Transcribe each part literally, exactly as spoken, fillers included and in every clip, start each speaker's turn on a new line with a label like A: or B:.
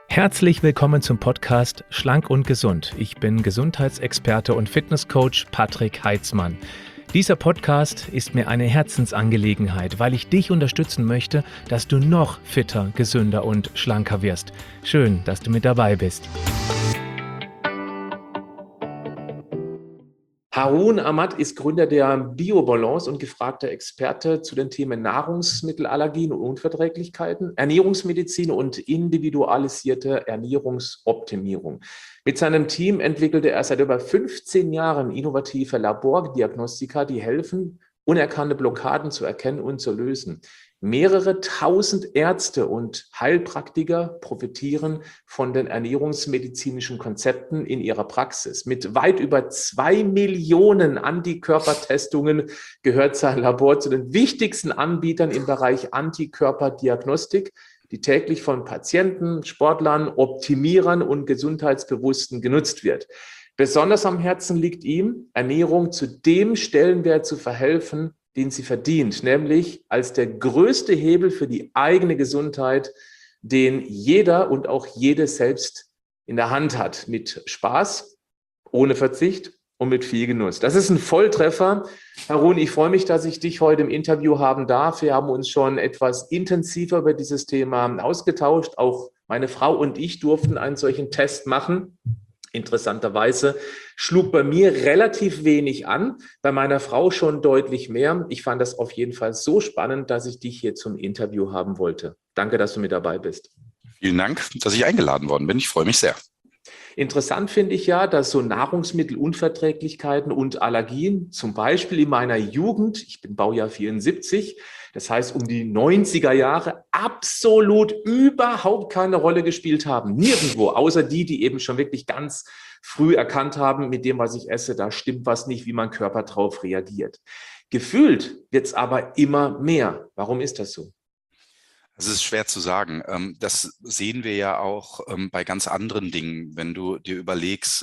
A: Herzlich willkommen zum Podcast Schlank und Gesund. Ich bin Gesundheitsexperte und Fitnesscoach Patrick Heitzmann. Dieser Podcast ist mir eine Herzensangelegenheit, weil ich dich unterstützen möchte, dass du noch fitter, gesünder und schlanker wirst. Schön, dass du mit dabei bist. Haroon Ahmad ist Gründer der BioBalance und gefragter Experte zu den Themen Nahrungsmittelallergien und Unverträglichkeiten, Ernährungsmedizin und individualisierte Ernährungsoptimierung. Mit seinem Team entwickelte er seit über fünfzehn Jahren innovative Labordiagnostika, die helfen, unerkannte Blockaden zu erkennen und zu lösen. Mehrere tausend Ärzte und Heilpraktiker profitieren von den ernährungsmedizinischen Konzepten in ihrer Praxis. Mit weit über zwei Millionen Antikörpertestungen gehört sein Labor zu den wichtigsten Anbietern im Bereich Antikörperdiagnostik, die täglich von Patienten, Sportlern, Optimierern und Gesundheitsbewussten genutzt wird. Besonders am Herzen liegt ihm, Ernährung zu dem Stellenwert zu verhelfen, den sie verdient, nämlich als der größte Hebel für die eigene Gesundheit, den jeder und auch jede selbst in der Hand hat, mit Spaß, ohne Verzicht und mit viel Genuss. Das ist ein Volltreffer. Haroon, ich freue mich, dass ich dich heute im Interview haben darf. Wir haben uns schon etwas intensiver über dieses Thema ausgetauscht. Auch meine Frau und ich durften einen solchen Test machen. Interessanterweise schlug bei mir relativ wenig an, bei meiner Frau schon deutlich mehr. Ich fand das auf jeden Fall so spannend, dass ich dich hier zum Interview haben wollte. Danke, dass du mit dabei bist.
B: Vielen Dank, dass ich eingeladen worden bin. Ich freue mich sehr.
A: Interessant finde ich ja, dass so Nahrungsmittelunverträglichkeiten und Allergien, zum Beispiel in meiner Jugend, ich bin Baujahr vierundsiebzig, das heißt um die neunziger Jahre, absolut überhaupt keine Rolle gespielt haben. Nirgendwo, außer die, die eben schon wirklich ganz früh erkannt haben, mit dem, was ich esse, da stimmt was nicht, wie mein Körper drauf reagiert. Gefühlt wird es aber immer mehr. Warum ist das so?
B: Es ist schwer zu sagen. Das sehen wir ja auch bei ganz anderen Dingen. Wenn du dir überlegst,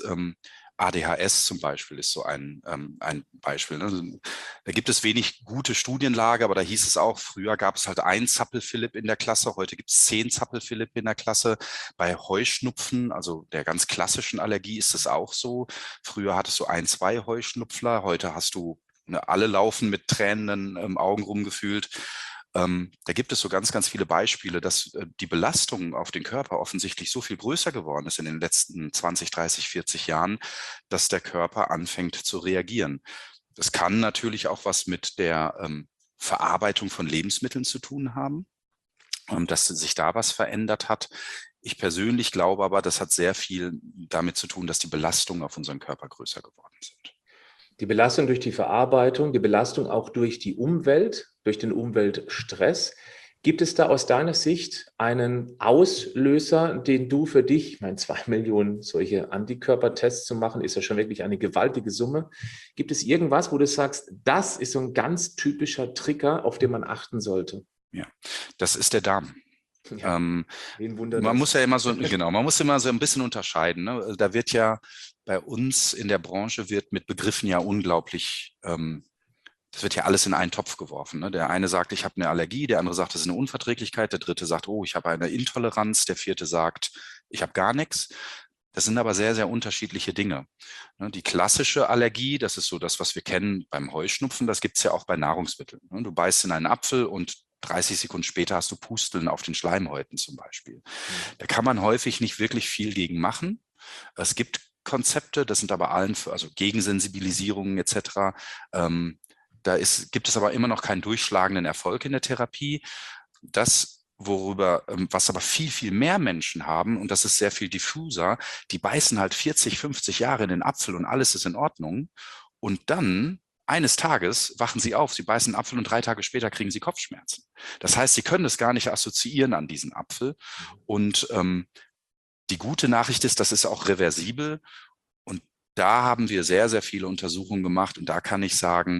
B: A D H S zum Beispiel ist so ein, ein Beispiel. Da gibt es wenig gute Studienlage, aber da hieß es auch, früher gab es halt ein Zappel-Philipp in der Klasse, heute gibt es zehn Zappel-Philipp in der Klasse. Bei Heuschnupfen, also der ganz klassischen Allergie, ist es auch so. Früher hattest du ein, zwei Heuschnupfler, heute hast du, ne, alle laufen mit tränenden Augen rumgefühlt. Ähm, da gibt es so ganz, ganz viele Beispiele, dass äh, die Belastung auf den Körper offensichtlich so viel größer geworden ist in den letzten zwanzig, dreißig, vierzig Jahren, dass der Körper anfängt zu reagieren. Das kann natürlich auch was mit der ähm, Verarbeitung von Lebensmitteln zu tun haben, ähm, dass sich da was verändert hat. Ich persönlich glaube aber, das hat sehr viel damit zu tun, dass die Belastungen auf unseren Körper größer geworden sind.
A: Die Belastung durch die Verarbeitung, die Belastung auch durch die Umwelt, durch den Umweltstress. Gibt es da aus deiner Sicht einen Auslöser, den du für dich, ich meine, zwei Millionen solche Antikörpertests zu machen, ist ja schon wirklich eine gewaltige Summe. Gibt es irgendwas, wo du sagst, das ist so ein ganz typischer Trigger, auf den man achten sollte?
B: Ja, das ist der Darm.
A: Ja,
B: ähm,
A: man
B: das? muss ja immer so, genau, man muss immer so ein bisschen unterscheiden. Ne? Da wird ja bei uns in der Branche wird mit Begriffen ja unglaublich, ähm, das wird ja alles in einen Topf geworfen. Ne? Der eine sagt, ich habe eine Allergie, der andere sagt, das ist eine Unverträglichkeit, der dritte sagt, oh, ich habe eine Intoleranz, der vierte sagt, ich habe gar nichts. Das sind aber sehr, sehr unterschiedliche Dinge. Ne? Die klassische Allergie, das ist so das, was wir kennen beim Heuschnupfen, das gibt es ja auch bei Nahrungsmitteln. Ne? Du beißt in einen Apfel und dreißig Sekunden später hast du Pusteln auf den Schleimhäuten zum Beispiel. Da kann man häufig nicht wirklich viel gegen machen. Es gibt Konzepte, das sind aber allen, für, also Gegensensibilisierungen et cetera. Ähm, da ist, gibt es aber immer noch keinen durchschlagenden Erfolg in der Therapie. Das, worüber, ähm, was aber viel, viel mehr Menschen haben, und das ist sehr viel diffuser, die beißen halt vierzig, fünfzig Jahre in den Apfel und alles ist in Ordnung. Und dann eines Tages wachen sie auf, sie beißen einen Apfel und drei Tage später kriegen sie Kopfschmerzen. Das heißt, sie können es gar nicht assoziieren an diesen Apfel. Und ähm, die gute Nachricht ist, das ist auch reversibel. Und da haben wir sehr, sehr viele Untersuchungen gemacht. Und da kann ich sagen,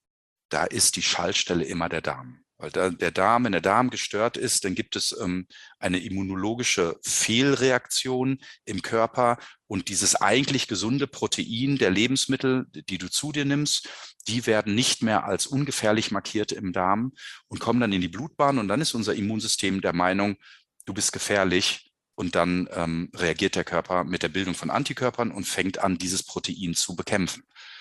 B: da ist die Schaltstelle immer der Darm. Weil da, der Darm, wenn der Darm gestört ist, dann gibt es ähm, eine immunologische Fehlreaktion im Körper und dieses eigentlich gesunde Protein der Lebensmittel, die du zu dir nimmst, die werden nicht mehr als ungefährlich markiert im Darm und kommen dann in die Blutbahn und dann ist unser Immunsystem der Meinung, du bist gefährlich, und dann ähm, reagiert der Körper mit der Bildung von Antikörpern und fängt an, dieses Protein zu bekämpfen.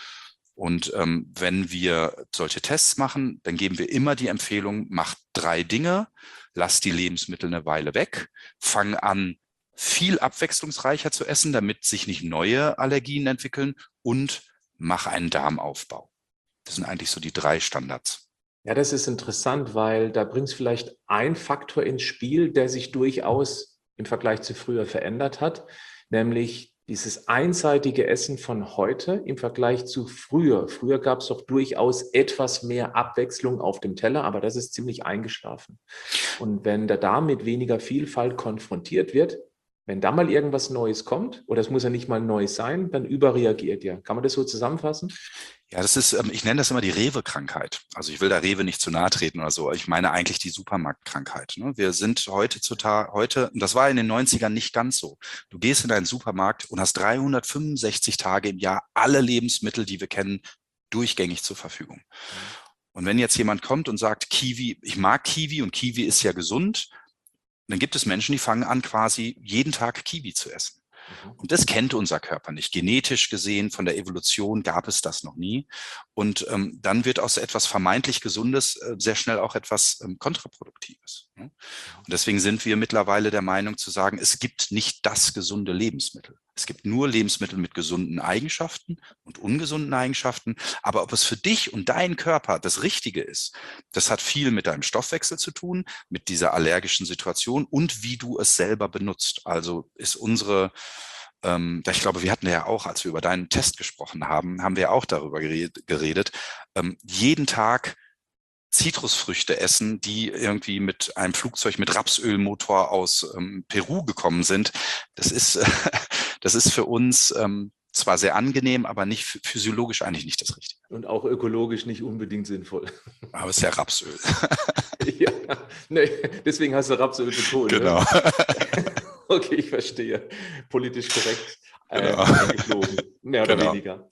B: Und ähm, wenn wir solche Tests machen, dann geben wir immer die Empfehlung, mach drei Dinge, lass die Lebensmittel eine Weile weg, fang an, viel abwechslungsreicher zu essen, damit sich nicht neue Allergien entwickeln, und mach einen Darmaufbau. Das sind eigentlich so die drei Standards.
A: Ja, das ist interessant, weil da bringt es vielleicht ein Faktor ins Spiel, der sich durchaus im Vergleich zu früher verändert hat, nämlich dieses einseitige Essen von heute im Vergleich zu früher. Früher gab es doch durchaus etwas mehr Abwechslung auf dem Teller, aber das ist ziemlich eingeschlafen. Und wenn der Darm mit weniger Vielfalt konfrontiert wird, wenn da mal irgendwas Neues kommt, oder es muss ja nicht mal neu sein, dann überreagiert ihr. Kann man das so zusammenfassen?
B: Ja, das ist, ich nenne das immer die Rewe-Krankheit. Also ich will da Rewe nicht zu nahe treten oder so. Ich meine eigentlich die Supermarktkrankheit. Wir sind heutzutage, heute, und das war in den neunzigern nicht ganz so. Du gehst in deinen Supermarkt und hast dreihundertfünfundsechzig Tage im Jahr alle Lebensmittel, die wir kennen, durchgängig zur Verfügung. Und wenn jetzt jemand kommt und sagt, Kiwi, ich mag Kiwi und Kiwi ist ja gesund, dann gibt es Menschen, die fangen an, quasi jeden Tag Kiwi zu essen. Und das kennt unser Körper nicht. Genetisch gesehen, von der Evolution gab es das noch nie. Und ähm, dann wird aus etwas vermeintlich Gesundes äh, sehr schnell auch etwas ähm, Kontraproduktives. Ne? Und deswegen sind wir mittlerweile der Meinung zu sagen, es gibt nicht das gesunde Lebensmittel. Es gibt nur Lebensmittel mit gesunden Eigenschaften und ungesunden Eigenschaften. Aber ob es für dich und deinen Körper das Richtige ist, das hat viel mit deinem Stoffwechsel zu tun, mit dieser allergischen Situation und wie du es selber benutzt. Also ist unsere, ähm, ich glaube, wir hatten ja auch, als wir über deinen Test gesprochen haben, haben wir auch darüber geredet, ähm, jeden Tag Zitrusfrüchte essen, die irgendwie mit einem Flugzeug mit Rapsölmotor aus ähm, Peru gekommen sind. Das ist, äh, das ist für uns ähm, zwar sehr angenehm, aber nicht physiologisch eigentlich nicht das Richtige.
A: Und auch ökologisch nicht unbedingt sinnvoll.
B: Aber es ist ja Rapsöl.
A: Ja, nee, deswegen hast du Rapsöl betont.
B: Genau.
A: Ne? Okay, ich verstehe. Politisch korrekt
B: Genau.
A: äh, eingeflogen, mehr oder
B: Genau.
A: weniger.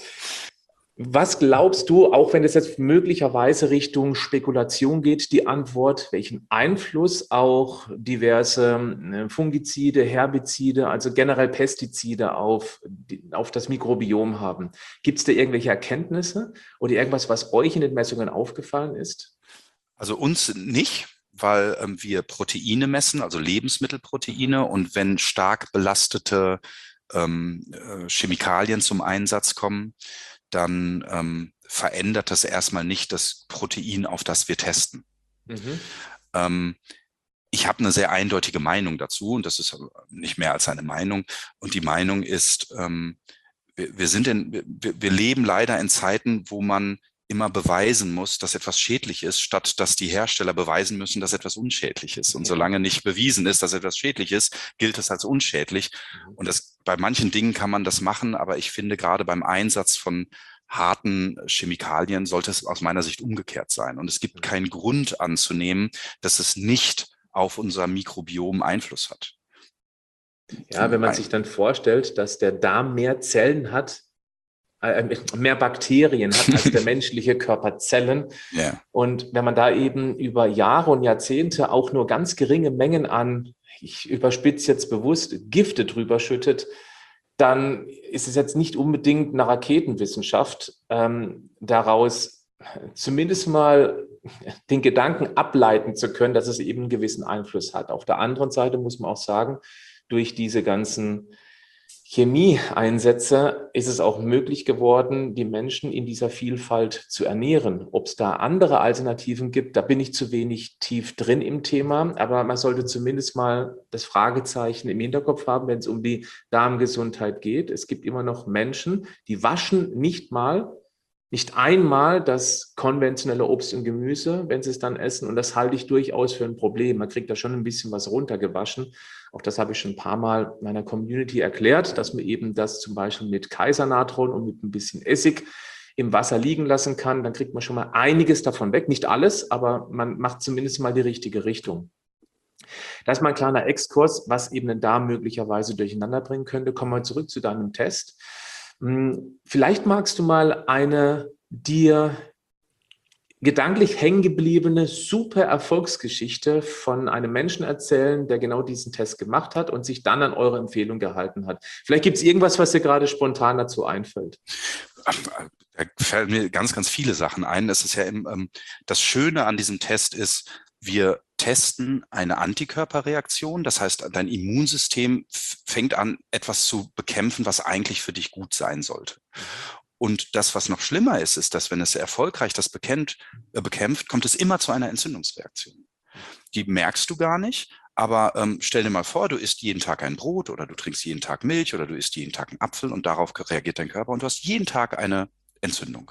A: Was glaubst du, auch wenn es jetzt möglicherweise Richtung Spekulation geht, die Antwort, welchen Einfluss auch diverse Fungizide, Herbizide, also generell Pestizide auf, die, auf das Mikrobiom haben? Gibt es da irgendwelche Erkenntnisse oder irgendwas, was euch in den Messungen aufgefallen ist?
B: Also uns nicht, weil ähm, wir Proteine messen, also Lebensmittelproteine, und wenn stark belastete ähm, äh, Chemikalien zum Einsatz kommen, dann ähm, verändert das erstmal nicht das Protein, auf das wir testen. Mhm. Ähm, ich habe eine sehr eindeutige Meinung dazu, und das ist nicht mehr als eine Meinung. Und die Meinung ist, ähm, wir, wir, sind in, wir, wir leben leider in Zeiten, wo man immer beweisen muss, dass etwas schädlich ist, statt dass die Hersteller beweisen müssen, dass etwas unschädlich ist. Und solange nicht bewiesen ist, dass etwas schädlich ist, gilt es als unschädlich. Und das, bei manchen Dingen kann man das machen, aber ich finde, gerade beim Einsatz von harten Chemikalien sollte es aus meiner Sicht umgekehrt sein. Und es gibt keinen Grund anzunehmen, dass es nicht auf unser Mikrobiom Einfluss hat.
A: Ja, wenn man sich dann vorstellt, dass der Darm mehr Zellen hat, mehr Bakterien hat als der menschliche Körper Zellen. Yeah. Und wenn man da eben über Jahre und Jahrzehnte auch nur ganz geringe Mengen an, ich überspitze jetzt bewusst, Gifte drüber schüttet, dann ist es jetzt nicht unbedingt eine Raketenwissenschaft, ähm, daraus zumindest mal den Gedanken ableiten zu können, dass es eben einen gewissen Einfluss hat. Auf der anderen Seite muss man auch sagen, durch diese ganzen Chemieeinsätze ist es auch möglich geworden, die Menschen in dieser Vielfalt zu ernähren. Ob es da andere Alternativen gibt, da bin ich zu wenig tief drin im Thema, aber man sollte zumindest mal das Fragezeichen im Hinterkopf haben, wenn es um die Darmgesundheit geht. Es gibt immer noch Menschen, die waschen nicht mal, nicht einmal das konventionelle Obst und Gemüse, wenn sie es dann essen. Und das halte ich durchaus für ein Problem. Man kriegt da schon ein bisschen was runtergewaschen. Auch das habe ich schon ein paar Mal meiner Community erklärt, dass man eben das zum Beispiel mit Kaisernatron und mit ein bisschen Essig im Wasser liegen lassen kann. Dann kriegt man schon mal einiges davon weg. Nicht alles, aber man macht zumindest mal die richtige Richtung. Das ist mal ein kleiner Exkurs, was eben den Darm möglicherweise durcheinander bringen könnte. Kommen wir zurück zu deinem Test. Vielleicht magst du mal eine dir gedanklich hängen gebliebene, super Erfolgsgeschichte von einem Menschen erzählen, der genau diesen Test gemacht hat und sich dann an eure Empfehlung gehalten hat. Vielleicht gibt es irgendwas, was dir gerade spontan dazu einfällt.
B: Da fallen mir ganz, ganz viele Sachen ein. Es ist ja im, ähm, das Schöne an diesem Test ist, wir testen eine Antikörperreaktion. Das heißt, dein Immunsystem fängt an, etwas zu bekämpfen, was eigentlich für dich gut sein sollte. Und das, was noch schlimmer ist, ist, dass wenn es erfolgreich das bekämpft, äh, bekämpft, kommt es immer zu einer Entzündungsreaktion. Die merkst du gar nicht, aber ähm, stell dir mal vor, du isst jeden Tag ein Brot oder du trinkst jeden Tag Milch oder du isst jeden Tag einen Apfel und darauf reagiert dein Körper und du hast jeden Tag eine Entzündung.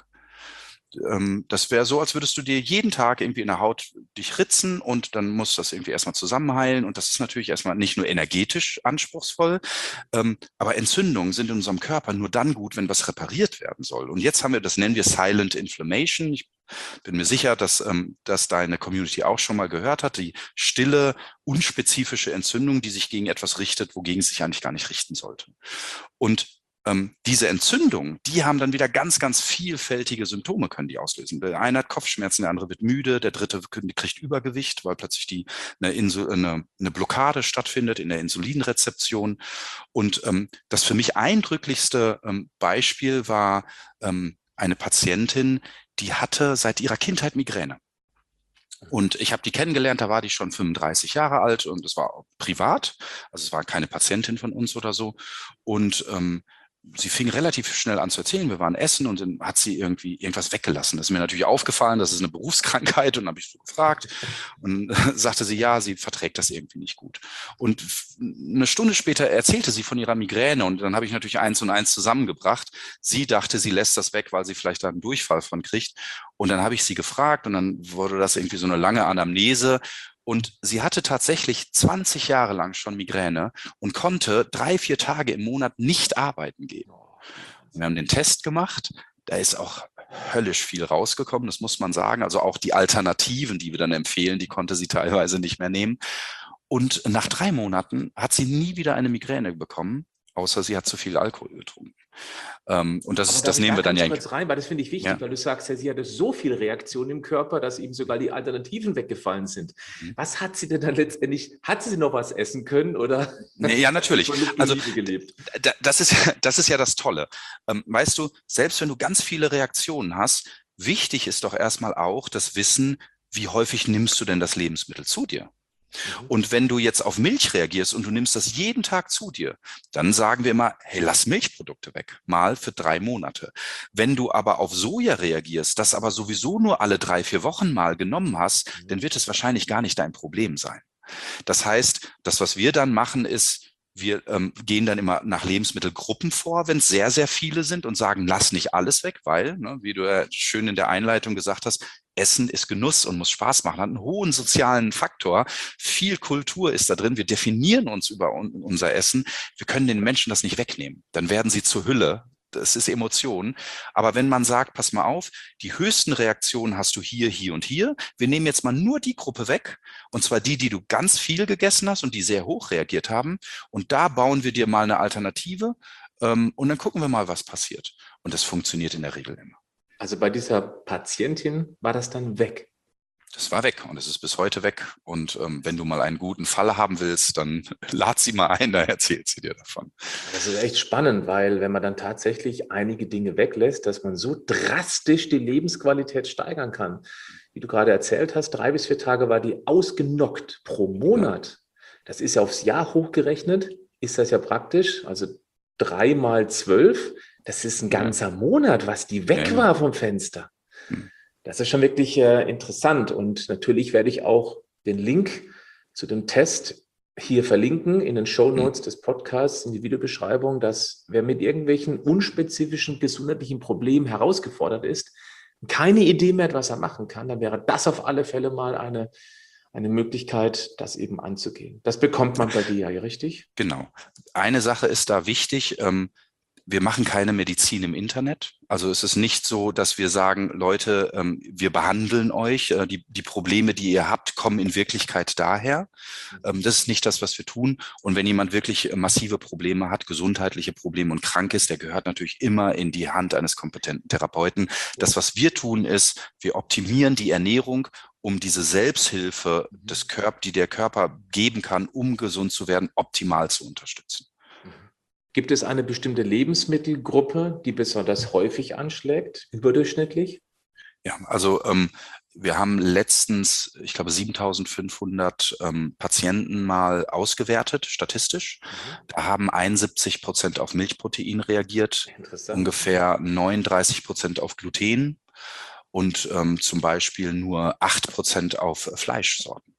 B: Ähm, das wäre so, als würdest du dir jeden Tag irgendwie in der Haut dich ritzen und dann muss das irgendwie erstmal zusammenheilen und das ist natürlich erstmal nicht nur energetisch anspruchsvoll, ähm, aber Entzündungen sind in unserem Körper nur dann gut, wenn was repariert werden soll. Und jetzt haben wir, das nennen wir Silent Inflammation. Ich bin mir sicher, dass ähm, dass deine Community auch schon mal gehört hat, die stille, unspezifische Entzündung, die sich gegen etwas richtet, wogegen es sich eigentlich gar nicht richten sollte. Und ähm, diese Entzündungen, die haben dann wieder ganz, ganz vielfältige Symptome, können die auslösen. Der eine hat Kopfschmerzen, der andere wird müde, der dritte kriegt Übergewicht, weil plötzlich die, eine, Insul, eine, eine Blockade stattfindet in der Insulinrezeption. Und ähm, das für mich eindrücklichste ähm, Beispiel war ähm, eine Patientin, die hatte seit ihrer Kindheit Migräne. Und ich habe die kennengelernt, da war die schon fünfunddreißig Jahre alt und es war privat, also es war keine Patientin von uns oder so. Und ähm, sie fing relativ schnell an zu erzählen, wir waren essen und dann hat sie irgendwie irgendwas weggelassen. Das ist mir natürlich aufgefallen, das ist eine Berufskrankheit und dann habe ich so gefragt und äh, sagte sie, ja, sie verträgt das irgendwie nicht gut. Und eine Stunde später erzählte sie von ihrer Migräne und dann habe ich natürlich eins und eins zusammengebracht. Sie dachte, sie lässt das weg, weil sie vielleicht da einen Durchfall von kriegt. Und dann habe ich sie gefragt und dann wurde das irgendwie so eine lange Anamnese. Und sie hatte tatsächlich zwanzig Jahre lang schon Migräne und konnte drei, vier Tage im Monat nicht arbeiten gehen. Und wir haben den Test gemacht. Da ist auch höllisch viel rausgekommen, das muss man sagen. Also auch die Alternativen, die wir dann empfehlen, die konnte sie teilweise nicht mehr nehmen. Und nach drei Monaten hat sie nie wieder eine Migräne bekommen, außer sie hat zu viel Alkohol getrunken. Ähm, und das, ist, das nehmen wir dann ja.
A: Kurz rein, weil das finde ich wichtig, ja. Weil du sagst ja, sie hatte so viel Reaktionen im Körper, dass ihm sogar die Alternativen weggefallen sind. Mhm. Was hat sie denn dann letztendlich, hat sie noch was essen können oder?
B: Nee, ja, natürlich. Also gelebt? Das ist, das ist ja das Tolle. Ähm, weißt du, selbst wenn du ganz viele Reaktionen hast, wichtig ist doch erstmal auch das Wissen, wie häufig nimmst du denn das Lebensmittel zu dir? Und wenn du jetzt auf Milch reagierst und du nimmst das jeden Tag zu dir, dann sagen wir immer, hey, lass Milchprodukte weg, mal für drei Monate. Wenn du aber auf Soja reagierst, das aber sowieso nur alle drei, vier Wochen mal genommen hast, dann wird es wahrscheinlich gar nicht dein Problem sein. Das heißt, das, was wir dann machen, ist, wir ähm, gehen dann immer nach Lebensmittelgruppen vor, wenn es sehr, sehr viele sind und sagen, lass nicht alles weg, weil, ne, wie du ja schön in der Einleitung gesagt hast, Essen ist Genuss und muss Spaß machen, hat einen hohen sozialen Faktor. Viel Kultur ist da drin. Wir definieren uns über unser Essen. Wir können den Menschen das nicht wegnehmen. Dann werden sie zur Hülle. Das ist Emotion. Aber wenn man sagt, pass mal auf, die höchsten Reaktionen hast du hier, hier und hier. Wir nehmen jetzt mal nur die Gruppe weg. Und zwar die, die du ganz viel gegessen hast und die sehr hoch reagiert haben. Und da bauen wir dir mal eine Alternative. Und dann gucken wir mal, was passiert. Und das funktioniert in der Regel immer.
A: Also bei dieser Patientin war das dann weg?
B: Das war weg und es ist bis heute weg. Und ähm, wenn du mal einen guten Fall haben willst, dann lad sie mal ein, da erzählt sie dir davon.
A: Das ist echt spannend, weil wenn man dann tatsächlich einige Dinge weglässt, dass man so drastisch die Lebensqualität steigern kann. Wie du gerade erzählt hast, drei bis vier Tage war die ausgenockt pro Monat. Das ist ja aufs Jahr hochgerechnet, ist das ja praktisch, also drei mal zwölf. Das ist ein ganzer ja. Monat, was die weg ja. war vom Fenster. Das ist schon wirklich äh, interessant. Und natürlich werde ich auch den Link zu dem Test hier verlinken in den Shownotes mhm. des Podcasts, in die Videobeschreibung, dass wer mit irgendwelchen unspezifischen gesundheitlichen Problemen herausgefordert ist, keine Idee mehr hat, was er machen kann, dann wäre das auf alle Fälle mal eine, eine Möglichkeit, das eben anzugehen. Das bekommt man bei dir, ja, richtig?
B: Genau. Eine Sache ist da wichtig, ähm, wir machen keine Medizin im Internet. Also es ist nicht so, dass wir sagen, Leute, ähm, wir behandeln euch. Äh, die, die Probleme, die ihr habt, kommen in Wirklichkeit daher. Ähm, das ist nicht das, was wir tun. Und wenn jemand wirklich massive Probleme hat, gesundheitliche Probleme und krank ist, der gehört natürlich immer in die Hand eines kompetenten Therapeuten. Das, was wir tun, ist, wir optimieren die Ernährung, um diese Selbsthilfe, des Körper, die der Körper geben kann, um gesund zu werden, optimal zu unterstützen.
A: Gibt es eine bestimmte Lebensmittelgruppe, die besonders häufig anschlägt, überdurchschnittlich?
B: Ja, also ähm, wir haben letztens, ich glaube, siebentausendfünfhundert ähm, Patienten mal ausgewertet, statistisch. Mhm. Da haben einundsiebzig Prozent auf Milchprotein reagiert, ungefähr neununddreißig Prozent auf Gluten und ähm, zum Beispiel nur acht Prozent auf Fleischsorten.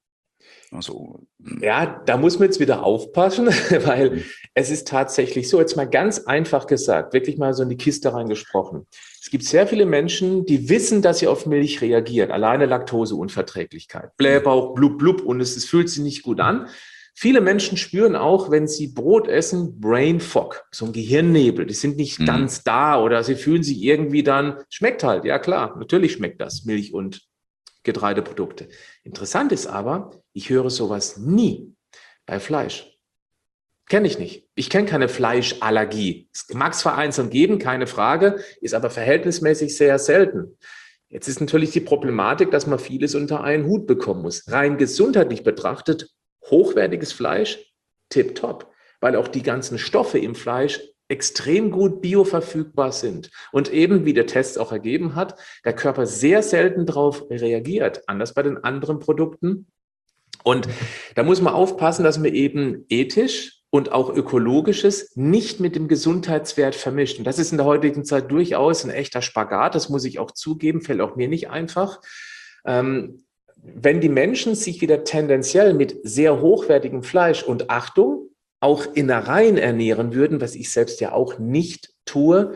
B: Also,
A: ja, da muss man jetzt wieder aufpassen, weil es ist tatsächlich so, jetzt mal ganz einfach gesagt, wirklich mal so in die Kiste reingesprochen. Es gibt sehr viele Menschen, die wissen, dass sie auf Milch reagieren, alleine Laktoseunverträglichkeit, Blähbauch, blub, blub und es, es fühlt sich nicht gut an. Viele Menschen spüren auch, wenn sie Brot essen, Brain Fog, so ein Gehirnnebel. Die sind nicht mhm. ganz da oder sie fühlen sich irgendwie dann, schmeckt halt, ja klar, natürlich schmeckt das, Milch und Getreideprodukte. Interessant ist aber, ich höre sowas nie bei Fleisch. Kenne ich nicht. Ich kenne keine Fleischallergie. Es mag es vereinzelt geben, keine Frage, ist aber verhältnismäßig sehr selten. Jetzt ist natürlich die Problematik, dass man vieles unter einen Hut bekommen muss. Rein gesundheitlich betrachtet, hochwertiges Fleisch, tipptopp, weil auch die ganzen Stoffe im Fleisch extrem gut bioverfügbar sind und eben, wie der Test auch ergeben hat, der Körper sehr selten darauf reagiert, anders bei den anderen Produkten. Und da muss man aufpassen, dass man eben ethisch und auch ökologisches nicht mit dem Gesundheitswert vermischt. Und das ist in der heutigen Zeit durchaus ein echter Spagat, das muss ich auch zugeben, fällt auch mir nicht einfach. Ähm, wenn die Menschen sich wieder tendenziell mit sehr hochwertigem Fleisch und Achtung, auch Innereien ernähren würden, was ich selbst ja auch nicht tue,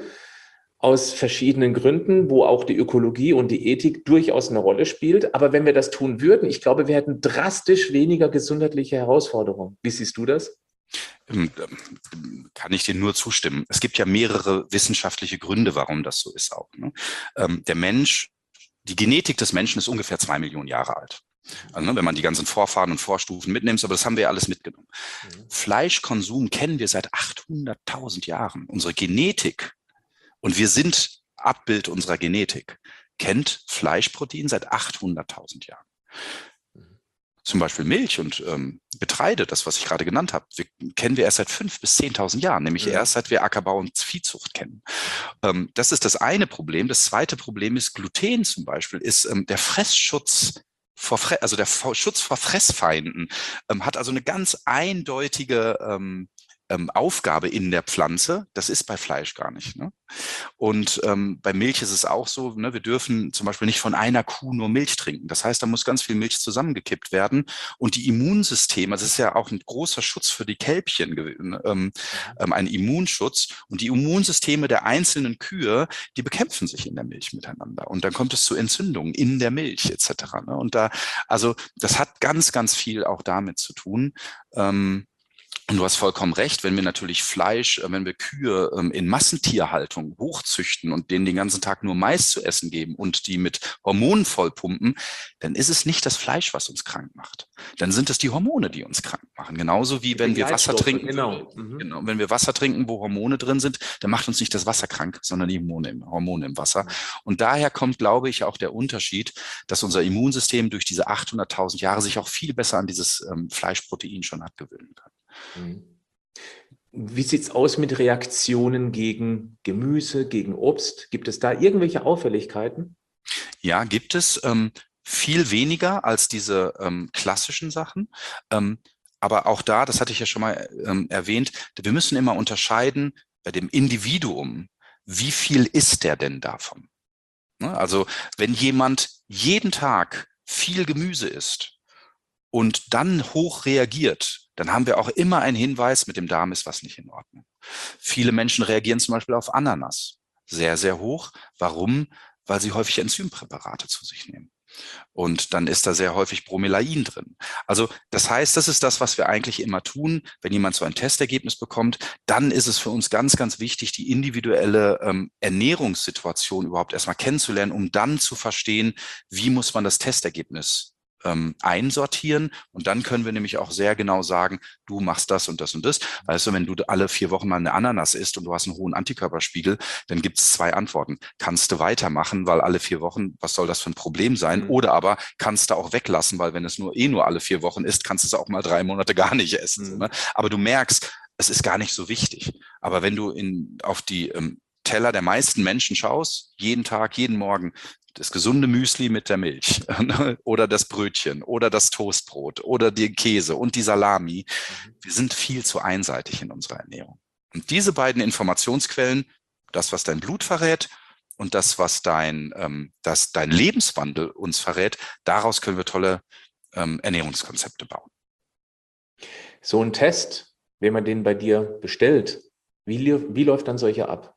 A: aus verschiedenen Gründen, wo auch die Ökologie und die Ethik durchaus eine Rolle spielt. Aber wenn wir das tun würden, ich glaube, wir hätten drastisch weniger gesundheitliche Herausforderungen. Wie siehst du das?
B: Kann ich dir nur zustimmen. Es gibt ja mehrere wissenschaftliche Gründe, warum das so ist auch. Ne? Der Mensch, die Genetik des Menschen ist ungefähr zwei Millionen Jahre alt. Also, ne, wenn man die ganzen Vorfahren und Vorstufen mitnimmt, aber das haben wir ja alles mitgenommen. Mhm. Fleischkonsum kennen wir seit achthunderttausend Jahren. Unsere Genetik, und wir sind Abbild unserer Genetik, kennt Fleischprotein seit achthunderttausend Jahren. Mhm. Zum Beispiel Milch und ähm, Getreide, das, was ich gerade genannt habe, wir, kennen wir erst seit fünftausend bis zehntausend Jahren, nämlich mhm. erst seit wir Ackerbau und Viehzucht kennen. Ähm, das ist das eine Problem. Das zweite Problem ist, Gluten zum Beispiel, ist ähm, der Fressschutz Vor, also der Schutz vor Fressfeinden, ähm, hat also eine ganz eindeutige ähm, ähm, Aufgabe in der Pflanze. Das ist bei Fleisch gar nicht. Ne? Und ähm, bei Milch ist es auch so, ne, wir dürfen zum Beispiel nicht von einer Kuh nur Milch trinken. Das heißt, da muss ganz viel Milch zusammengekippt werden. Und die Immunsysteme, das ist ja auch ein großer Schutz für die Kälbchen, ähm, ähm, ein Immunschutz. Und die Immunsysteme der einzelnen Kühe, die bekämpfen sich in der Milch miteinander. Und dann kommt es zu Entzündungen in der Milch et cetera. Ne? Und da, also das hat ganz, ganz viel auch damit zu tun. Ähm, Und du hast vollkommen recht, wenn wir natürlich Fleisch, wenn wir Kühe in Massentierhaltung hochzüchten und denen den ganzen Tag nur Mais zu essen geben und die mit Hormonen vollpumpen, dann ist es nicht das Fleisch, was uns krank macht. Dann sind es die Hormone, die uns krank machen. Genauso wie wenn wir Wasser trinken. Genau. Mhm. Genau. Wenn wir Wasser trinken, wo Hormone drin sind, dann macht uns nicht das Wasser krank, sondern die Hormone im, Hormone im Wasser. Mhm. Und daher kommt, glaube ich, auch der Unterschied, dass unser Immunsystem durch diese achthunderttausend Jahre sich auch viel besser an dieses ähm, Fleischprotein schon hat gewöhnen können.
A: Wie sieht es aus mit Reaktionen gegen Gemüse, gegen Obst? Gibt es da irgendwelche Auffälligkeiten?
B: Ja, gibt es. Ähm, viel weniger als diese ähm, klassischen Sachen. Ähm, aber auch da, das hatte ich ja schon mal ähm, erwähnt, wir müssen immer unterscheiden bei dem Individuum, wie viel isst der denn davon? Ne? Also wenn jemand jeden Tag viel Gemüse isst und dann hoch reagiert, dann haben wir auch immer einen Hinweis, mit dem Darm ist was nicht in Ordnung. Viele Menschen reagieren zum Beispiel auf Ananas sehr, sehr hoch. Warum? Weil sie häufig Enzympräparate zu sich nehmen. Und dann ist da sehr häufig Bromelain drin. Also das heißt, das ist das, was wir eigentlich immer tun, wenn jemand so ein Testergebnis bekommt, dann ist es für uns ganz, ganz wichtig, die individuelle ähm, Ernährungssituation überhaupt erstmal kennenzulernen, um dann zu verstehen, wie muss man das Testergebnis ähm, einsortieren. Und dann können wir nämlich auch sehr genau sagen, du machst das und das und das. Weißt du, wenn du alle vier Wochen mal eine Ananas isst und du hast einen hohen Antikörperspiegel, dann gibt es zwei Antworten. Kannst du weitermachen, weil alle vier Wochen, was soll das für ein Problem sein? Mhm. Oder aber kannst du auch weglassen, weil wenn es nur eh nur alle vier Wochen ist, kannst du es auch mal drei Monate gar nicht essen. Mhm. So, ne? Aber du merkst, es ist gar nicht so wichtig. Aber wenn du in, auf die ähm, Teller der meisten Menschen schaust, jeden Tag, jeden Morgen, das gesunde Müsli mit der Milch oder das Brötchen oder das Toastbrot oder den Käse und die Salami. Wir sind viel zu einseitig in unserer Ernährung. Und diese beiden Informationsquellen, das, was dein Blut verrät und das, was dein, ähm, das, dein Lebenswandel uns verrät, daraus können wir tolle ähm, Ernährungskonzepte bauen.
A: So ein Test, wenn man den bei dir bestellt, wie, wie läuft dann solcher ab?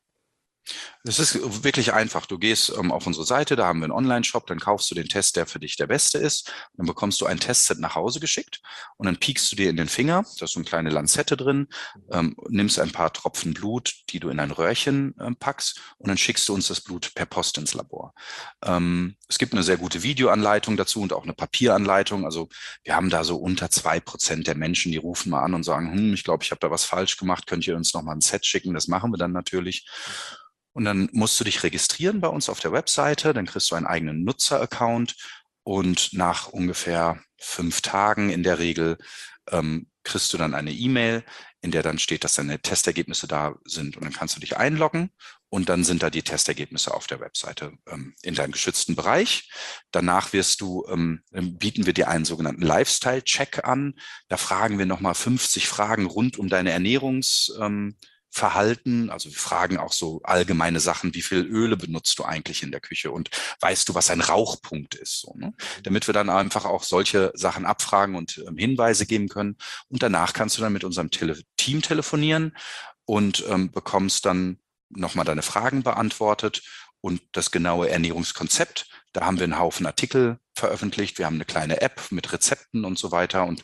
B: Es ist wirklich einfach. Du gehst ähm, auf unsere Seite, da haben wir einen Online-Shop, dann kaufst du den Test, der für dich der beste ist. Dann bekommst du ein Testset nach Hause geschickt und dann piekst du dir in den Finger, da ist so eine kleine Lanzette drin, ähm, nimmst ein paar Tropfen Blut, die du in ein Röhrchen ähm, packst und dann schickst du uns das Blut per Post ins Labor. Ähm, es gibt eine sehr gute Videoanleitung dazu und auch eine Papieranleitung. Also wir haben da so unter zwei Prozent der Menschen, die rufen mal an und sagen, hm, ich glaube, ich habe da was falsch gemacht, könnt ihr uns noch mal ein Set schicken? Das machen wir dann natürlich. Und dann musst du dich registrieren bei uns auf der Webseite, dann kriegst du einen eigenen Nutzer-Account und nach ungefähr fünf Tagen in der Regel ähm, kriegst du dann eine E-Mail, in der dann steht, dass deine Testergebnisse da sind und dann kannst du dich einloggen und dann sind da die Testergebnisse auf der Webseite ähm, in deinem geschützten Bereich. Danach wirst du, ähm, bieten wir dir einen sogenannten Lifestyle-Check an. Da fragen wir nochmal fünfzig Fragen rund um deine Ernährungs- ähm, Verhalten, also wir fragen auch so allgemeine Sachen, wie viel Öle benutzt du eigentlich in der Küche und weißt du, was ein Rauchpunkt ist, so, ne? Damit wir dann einfach auch solche Sachen abfragen und ähm, Hinweise geben können. Und danach kannst du dann mit unserem Tele- Team telefonieren und ähm, bekommst dann nochmal deine Fragen beantwortet und das genaue Ernährungskonzept. Da haben wir einen Haufen Artikel veröffentlicht. Wir haben eine kleine App mit Rezepten und so weiter und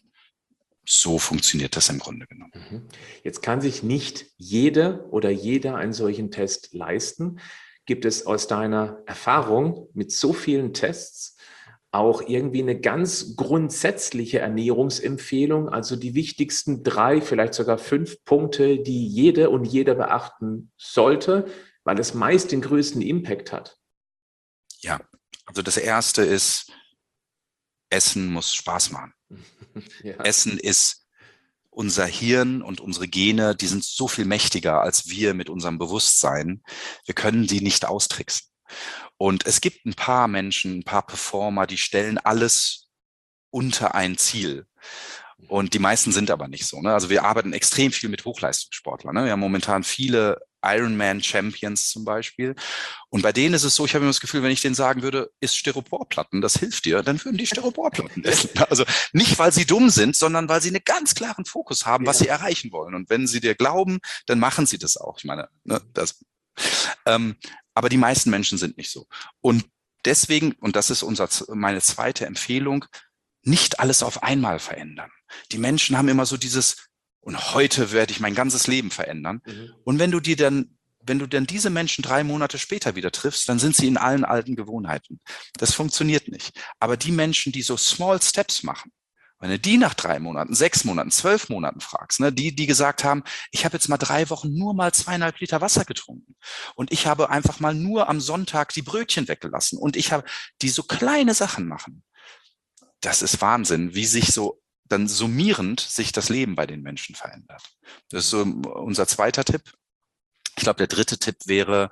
B: so funktioniert das im Grunde genommen.
A: Jetzt kann sich nicht jede oder jeder einen solchen Test leisten. Gibt es aus deiner Erfahrung mit so vielen Tests auch irgendwie eine ganz grundsätzliche Ernährungsempfehlung, also die wichtigsten drei, vielleicht sogar fünf Punkte, die jede und jeder beachten sollte, weil es meist den größten Impact hat?
B: Ja, also das erste ist, Essen muss Spaß machen. Ja. Essen ist unser Hirn und unsere Gene, die sind so viel mächtiger als wir mit unserem Bewusstsein. Wir können die nicht austricksen. Und es gibt ein paar Menschen, ein paar Performer, die stellen alles unter ein Ziel. Und die meisten sind aber nicht so, ne? Also wir arbeiten extrem viel mit Hochleistungssportlern, ne? Wir haben momentan viele Ironman-Champions zum Beispiel. Und bei denen ist es so, ich habe immer das Gefühl, wenn ich denen sagen würde, isst Styroporplatten, das hilft dir, dann würden die Styroporplatten essen. Also nicht, weil sie dumm sind, sondern weil sie einen ganz klaren Fokus haben, was ja. sie erreichen wollen. Und wenn sie dir glauben, dann machen sie das auch. Ich meine, ne, das. Ähm, aber die meisten Menschen sind nicht so. Und deswegen, und das ist unser, meine zweite Empfehlung, nicht alles auf einmal verändern. Die Menschen haben immer so dieses, und heute werde ich mein ganzes Leben verändern. Mhm. Und wenn du dir dann, wenn du dann diese Menschen drei Monate später wieder triffst, dann sind sie in allen alten Gewohnheiten. Das funktioniert nicht. Aber die Menschen, die so Small Steps machen, wenn du die nach drei Monaten, sechs Monaten, zwölf Monaten fragst, ne, die, die gesagt haben, ich habe jetzt mal drei Wochen nur mal zweieinhalb Liter Wasser getrunken und ich habe einfach mal nur am Sonntag die Brötchen weggelassen und ich habe, die so kleine Sachen machen. Das ist Wahnsinn, wie sich so dann summierend sich das Leben bei den Menschen verändert. Das ist so unser zweiter Tipp. Ich glaube, der dritte Tipp wäre,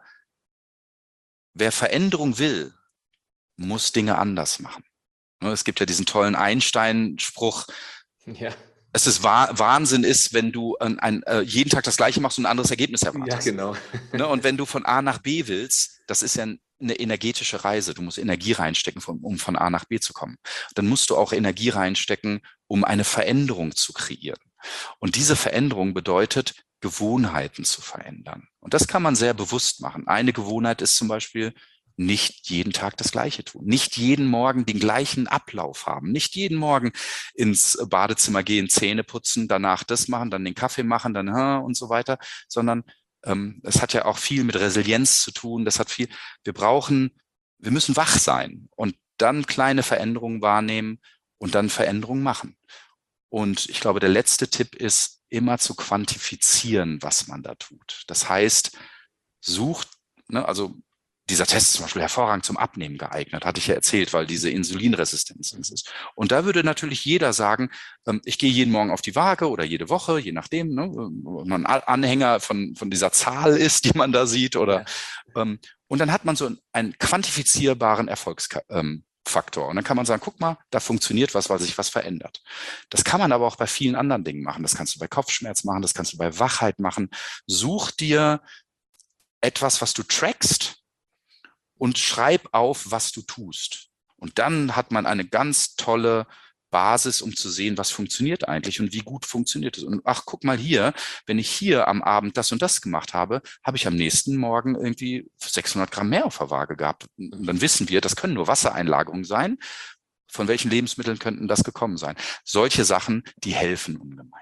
B: wer Veränderung will, muss Dinge anders machen. Es gibt ja diesen tollen Einstein-Spruch, ja. Es ist Wahnsinn ist, wenn du ein, ein, jeden Tag das Gleiche machst und ein anderes Ergebnis erwartest.
A: Ja, genau.
B: Und wenn du von A nach B willst, das ist ja eine energetische Reise. Du musst Energie reinstecken, um von A nach B zu kommen. Dann musst du auch Energie reinstecken, um eine Veränderung zu kreieren. Und diese Veränderung bedeutet, Gewohnheiten zu verändern. Und das kann man sehr bewusst machen. Eine Gewohnheit ist zum Beispiel, nicht jeden Tag das Gleiche tun, nicht jeden Morgen den gleichen Ablauf haben, nicht jeden Morgen ins Badezimmer gehen, Zähne putzen, danach das machen, dann den Kaffee machen, dann und so weiter, sondern ähm, es hat ja auch viel mit Resilienz zu tun. Das hat viel, wir brauchen, wir müssen wach sein und dann kleine Veränderungen wahrnehmen und dann Veränderungen machen. Und ich glaube, der letzte Tipp ist, immer zu quantifizieren, was man da tut. Das heißt, sucht, ne, also dieser Test ist zum Beispiel hervorragend zum Abnehmen geeignet, hatte ich ja erzählt, weil diese Insulinresistenz ist. Und da würde natürlich jeder sagen, ähm, ich gehe jeden Morgen auf die Waage oder jede Woche, je nachdem, ne, ob man Anhänger von, von dieser Zahl ist, die man da sieht. Oder, ja. ähm, und dann hat man so einen quantifizierbaren Erfolgsfaktor. Ähm, Und dann kann man sagen, guck mal, da funktioniert was, weil sich was verändert. Das kann man aber auch bei vielen anderen Dingen machen. Das kannst du bei Kopfschmerz machen, das kannst du bei Wachheit machen. Such dir etwas, was du trackst, und schreib auf, was du tust. Und dann hat man eine ganz tolle Basis, um zu sehen, was funktioniert eigentlich und wie gut funktioniert es. Und ach, guck mal hier, wenn ich hier am Abend das und das gemacht habe, habe ich am nächsten Morgen irgendwie sechshundert Gramm mehr auf der Waage gehabt. Und dann wissen wir, das können nur Wassereinlagerungen sein. Von welchen Lebensmitteln könnten das gekommen sein? Solche Sachen, die helfen ungemein.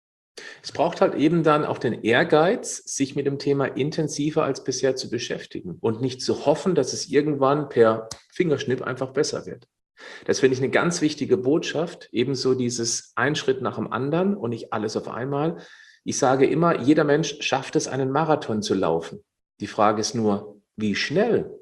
A: Es braucht halt eben dann auch den Ehrgeiz, sich mit dem Thema intensiver als bisher zu beschäftigen und nicht zu hoffen, dass es irgendwann per Fingerschnipp einfach besser wird. Das finde ich eine ganz wichtige Botschaft, ebenso dieses ein Schritt nach dem anderen und nicht alles auf einmal. Ich sage immer, jeder Mensch schafft es, einen Marathon zu laufen. Die Frage ist nur, wie schnell?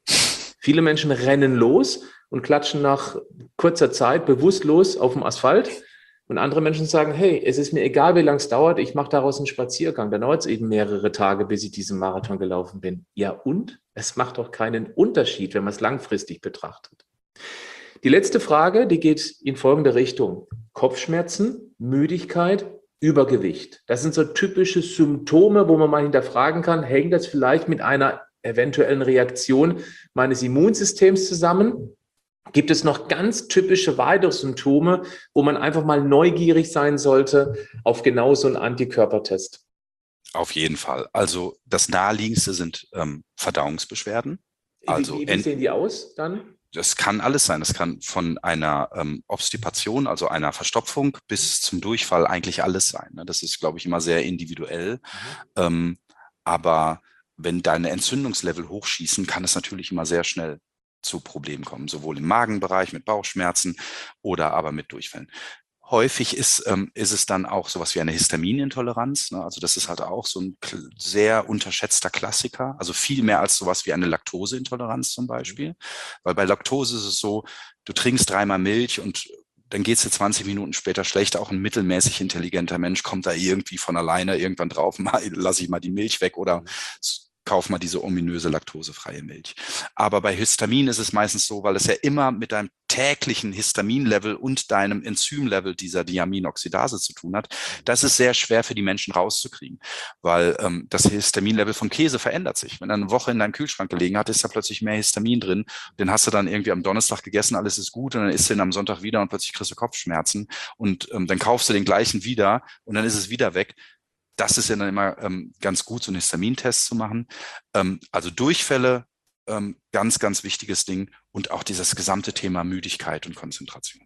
A: Viele Menschen rennen los und klatschen nach kurzer Zeit bewusstlos auf dem Asphalt. Und andere Menschen sagen, hey, es ist mir egal, wie lange es dauert, ich mache daraus einen Spaziergang. Dann dauert es eben mehrere Tage, bis ich diesen Marathon gelaufen bin. Ja und? Es macht doch keinen Unterschied, wenn man es langfristig betrachtet. Die letzte Frage, die geht in folgende Richtung. Kopfschmerzen, Müdigkeit, Übergewicht. Das sind so typische Symptome, wo man mal hinterfragen kann, hängt das vielleicht mit einer eventuellen Reaktion meines Immunsystems zusammen? Gibt es noch ganz typische weitere Symptome, wo man einfach mal neugierig sein sollte auf genau so einen Antikörpertest?
B: Auf jeden Fall. Also das Naheliegendste sind ähm, Verdauungsbeschwerden. Also
A: wie, wie, wie sehen die aus dann?
B: Das kann alles sein. Das kann von einer ähm, Obstipation, also einer Verstopfung, bis zum Durchfall eigentlich alles sein. Ne? Das ist, glaube ich, immer sehr individuell. Mhm. Ähm, aber wenn deine Entzündungslevel hochschießen, kann es natürlich immer sehr schnell zu Problemen kommen, sowohl im Magenbereich mit Bauchschmerzen oder aber mit Durchfällen. Häufig ist, ähm, ist es dann auch sowas wie eine Histaminintoleranz. Ne? Also das ist halt auch so ein sehr unterschätzter Klassiker. Also viel mehr als sowas wie eine Laktoseintoleranz zum Beispiel. Weil bei Laktose ist es so, du trinkst dreimal Milch und dann geht es dir zwanzig Minuten später schlecht. Auch ein mittelmäßig intelligenter Mensch kommt da irgendwie von alleine irgendwann drauf, mal, lass ich mal die Milch weg oder kauf mal diese ominöse laktosefreie Milch. Aber bei Histamin ist es meistens so, weil es ja immer mit deinem täglichen Histaminlevel und deinem Enzymlevel dieser Diaminoxidase zu tun hat. Das ist sehr schwer für die Menschen rauszukriegen, weil ähm, das Histaminlevel vom Käse verändert sich. Wenn er eine Woche in deinem Kühlschrank gelegen hat, ist da plötzlich mehr Histamin drin. Den hast du dann irgendwie am Donnerstag gegessen, alles ist gut und dann isst du ihn am Sonntag wieder und plötzlich kriegst du Kopfschmerzen und ähm, dann kaufst du den gleichen wieder und dann ist es wieder weg. Das ist ja dann immer ähm, ganz gut, so einen Histamintest zu machen. Ähm, also Durchfälle, ähm, ganz, ganz wichtiges Ding. Und auch dieses gesamte Thema Müdigkeit und Konzentration.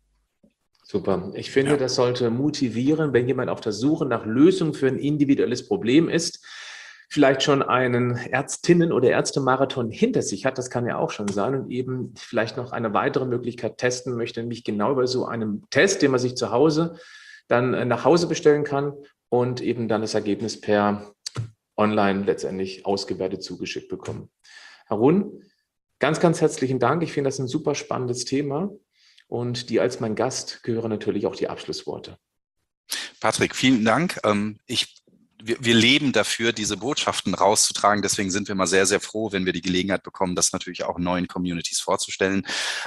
A: Super. Ich finde, ja. Das sollte motivieren, wenn jemand auf der Suche nach Lösungen für ein individuelles Problem ist, vielleicht schon einen Ärztinnen- oder Ärztemarathon hinter sich hat, das kann ja auch schon sein, und eben vielleicht noch eine weitere Möglichkeit testen möchte, nämlich genau bei so einem Test, den man sich zu Hause dann nach Hause bestellen kann und eben dann das Ergebnis per Online letztendlich ausgewertet zugeschickt bekommen. Harun, ganz, ganz herzlichen Dank. Ich finde das ein super spannendes Thema und dir als mein Gast gehören natürlich auch die Abschlussworte.
B: Patrick, vielen Dank. Ich, wir, wir leben dafür, diese Botschaften rauszutragen. Deswegen sind wir mal sehr, sehr froh, wenn wir die Gelegenheit bekommen, das natürlich auch neuen Communities vorzustellen.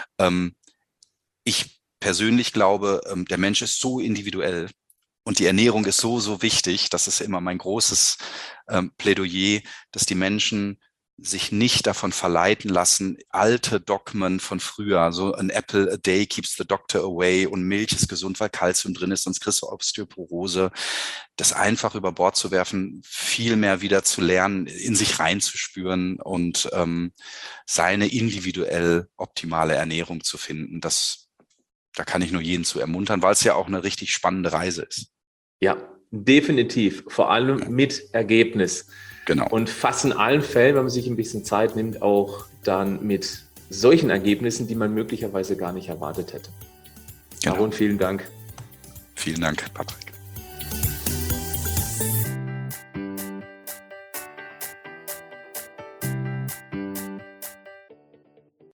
B: Ich persönlich glaube, der Mensch ist so individuell. Und die Ernährung ist so, so wichtig. Das ist immer mein großes ähm, Plädoyer, dass die Menschen sich nicht davon verleiten lassen, alte Dogmen von früher, so an apple a day keeps the doctor away und Milch ist gesund, weil Kalzium drin ist, sonst kriegst du Osteoporose, das einfach über Bord zu werfen, viel mehr wieder zu lernen, in sich reinzuspüren und ähm, seine individuell optimale Ernährung zu finden. Das, da kann ich nur jeden zu ermuntern, weil es ja auch eine richtig spannende Reise ist.
A: Ja, definitiv, vor allem
B: Ja.
A: mit Ergebnis.
B: Genau.
A: Und fast in allen Fällen, wenn man sich ein bisschen Zeit nimmt, auch dann mit solchen Ergebnissen, die man möglicherweise gar nicht erwartet hätte.
B: Genau.
A: Aaron, vielen Dank.
B: Vielen Dank, Patrick.